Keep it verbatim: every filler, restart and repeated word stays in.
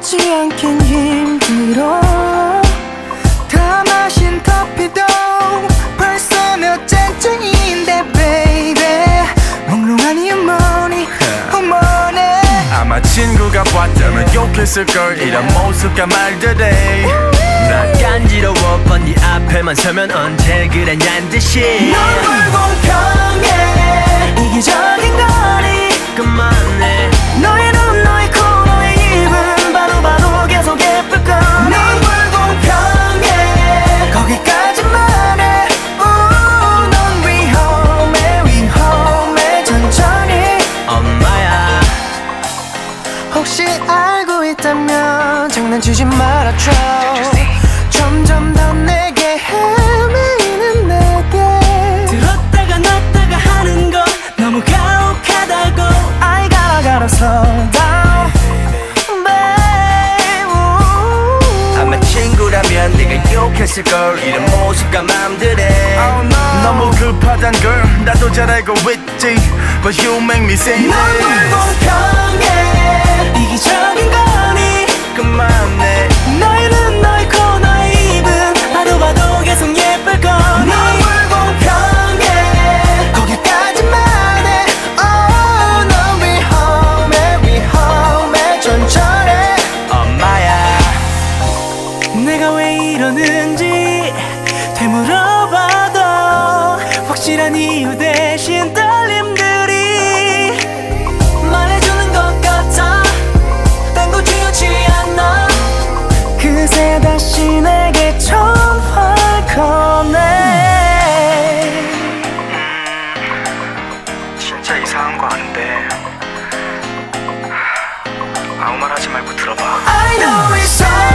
하지 않긴 힘들어. 다 마신 커피도 벌써 몇 잔째인데 baby 몽롱한 이유 뭐니 어머네. 아마 친구가 봤다면 욕했을걸 이런 모습과 말들에. 난 간지러워 뻔 네 앞에만 서면 언제 그랬냔 듯이. 넌 불공평해 이기적인 거리 그만해. 너의 눈 너의 코 너의 입은 바로바로 계속 예쁠 거니. 넌 불공평해 거기까지만 해. 우, 넌 위험해 위험해 천천히. 엄마야 혹시 알고 있다면 장난치지 말아줘. 점점 더 내게 헤매이는 내게 들었다가 놨다가 하는 건 너무 가혹하다고. I gotta gotta slow down babe. 아마 친구라면 네가 욕했을걸 이런 모습과 맘들에. Oh, no. 너무 급하단 걸 나도 잘 알고 있지. But you make me say 넌 this. 불공평해 이기적인 거니 그만해. 너의 눈 너의 코 너의 입은 봐도 봐도 계속 예쁠 거니. 넌 불공평해 거기까지만 해. Oh, 넌 위험해 위험해 천천히. 엄마야 내가 왜 이러는지 되물어봐도 확실한 이유 대신 떨림들이 말해주는 것 같아. 딴 거 중요치 않아. 그새 다시 내게 전화를 거네. 진짜 이상한 거 아는데 아무 말 하지 말고 들어봐. I know it's so